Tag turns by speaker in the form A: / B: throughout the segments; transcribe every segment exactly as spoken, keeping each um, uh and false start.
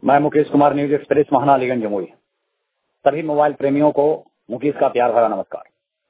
A: मैं Mukesh Kumar, news express, Mahana, Aliganj, Jamui. सभी mobile प्रेमियों को मुकेश का प्यार भरा नमस्कार।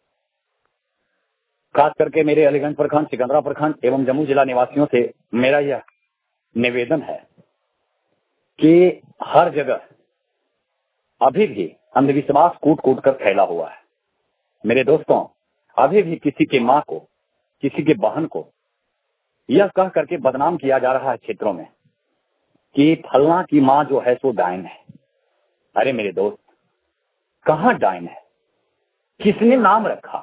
A: खास करके मेरे अलीगंज प्रखंड, सिकंदरा प्रखंड एवं जम्मू जिला निवासियों से मेरा यह निवेदन है कि हर जगह अभी भी अंधविश्वास कूट कूट कर फैला हुआ है। मेरे दोस्तों, अभी भी किसी के माँ को, किसी के बहन को यह कह करके बदनाम किया जा रहा है क्षेत्रों में कि फलना की माँ जो है सो डायन है। अरे मेरे दोस्त, कहाँ डायन है? किसने नाम रखा?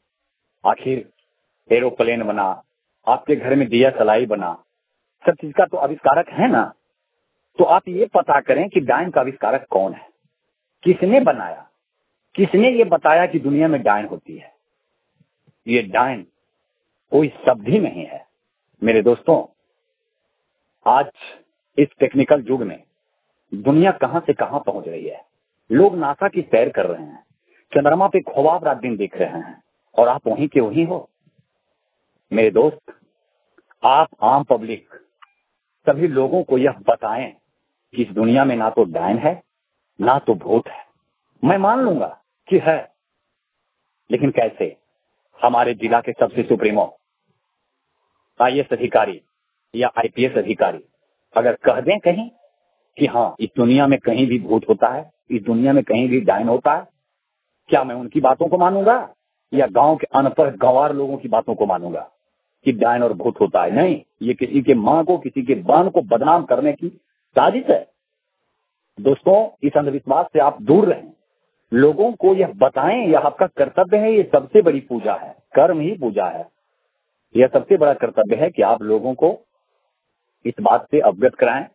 A: आखिर एरोप्लेन बना, आपके घर में दिया सलाई बना, सब चीज का तो आविष्कारक है ना। तो आप ये पता करें कि डायन का आविष्कारक कौन है, किसने बनाया, किसने ये बताया कि दुनिया में डायन होती है। ये डायन कोई शब्द ही नहीं है। मेरे दोस्तों, आज इस टेक्निकल युग में दुनिया कहां से कहां पहुंच रही है। लोग नासा की सैर कर रहे हैं, चंद्रमा पे ख्वाब रात दिन देख रहे हैं, और आप वहीं के वहीं हो। मेरे दोस्त, आप आम पब्लिक सभी लोगों को यह बताएं कि इस दुनिया में ना तो डायन है, ना तो भूत है। मैं मान लूंगा कि है, लेकिन कैसे? हमारे जिला के सबसे सुप्रीमो आई ए एस अधिकारी या आई पी एस अधिकारी अगर कह दें कहीं कि हाँ, इस दुनिया में कहीं भी भूत होता है, इस दुनिया में कहीं भी डायन होता है, क्या मैं उनकी बातों को मानूंगा या गांव के अनपढ़ गंवार लोगों की बातों को मानूंगा कि डायन और भूत होता है? नहीं, ये किसी के माँ को, किसी के बहन को बदनाम करने की साजिश है। दोस्तों, इस अंधविश्वास से आप दूर रहें, लोगों को यह बताएं, यह आपका कर्तव्य है। ये सबसे बड़ी पूजा है, कर्म ही पूजा है। यह सबसे बड़ा कर्तव्य है कि आप लोगों को इस बात से अवगत कराएं